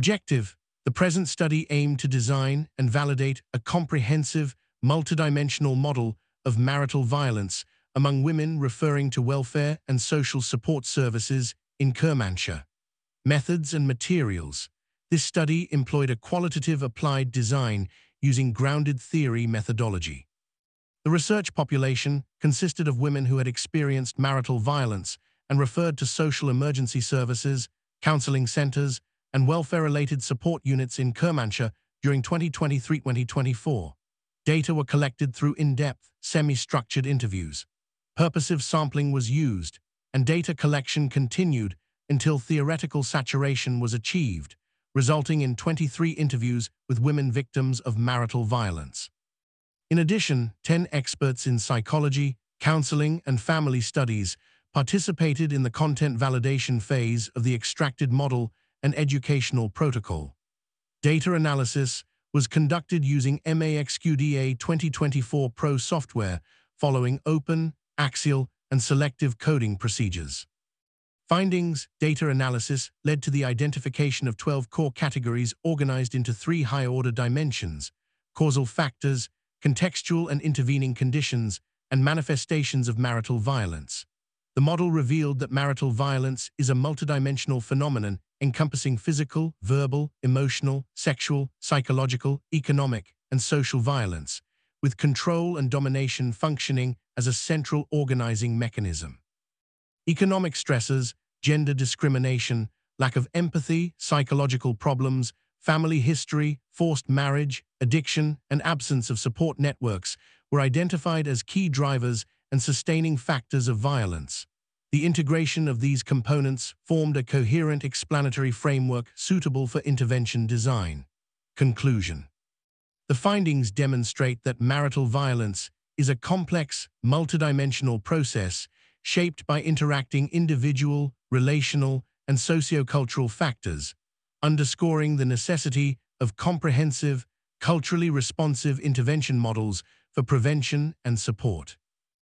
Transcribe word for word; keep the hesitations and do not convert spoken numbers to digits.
Objective: the present study aimed to design and validate a comprehensive, multidimensional model of marital violence among women, referring to welfare and social support services in Kermanshah. Methods and materials: this study employed a qualitative applied design using grounded theory methodology. The research population consisted of women who had experienced marital violence and referred to social emergency services, counseling centers, and welfare-related support units in Kermanshah during twenty twenty-three to twenty twenty-four. Data were collected through in-depth, semi-structured interviews. Purposive sampling was used, and data collection continued until theoretical saturation was achieved, resulting in twenty-three interviews with women victims of marital violence. In addition, ten experts in psychology, counseling, and family studies participated in the content validation phase of the extracted model and educational protocol. Data analysis was conducted using MAXQDA twenty twenty-four Pro software following open, axial, and selective coding procedures. Findings: data analysis led to the identification of twelve core categories organized into three high-order dimensions: causal factors, contextual and intervening conditions, and manifestations of marital violence. The model revealed that marital violence is a multidimensional phenomenon encompassing physical, verbal, emotional, sexual, psychological, economic, and social violence, with control and domination functioning as a central organizing mechanism. Economic stressors: gender discrimination, lack of empathy, psychological problems, family history, forced marriage, addiction, and absence of support networks were identified as key drivers and sustaining factors of violence. The integration of these components formed a coherent explanatory framework suitable for intervention design. Conclusion: the findings demonstrate that marital violence is a complex, multidimensional process shaped by interacting individual, relational, and sociocultural factors, underscoring the necessity of comprehensive, culturally responsive intervention models for prevention and support.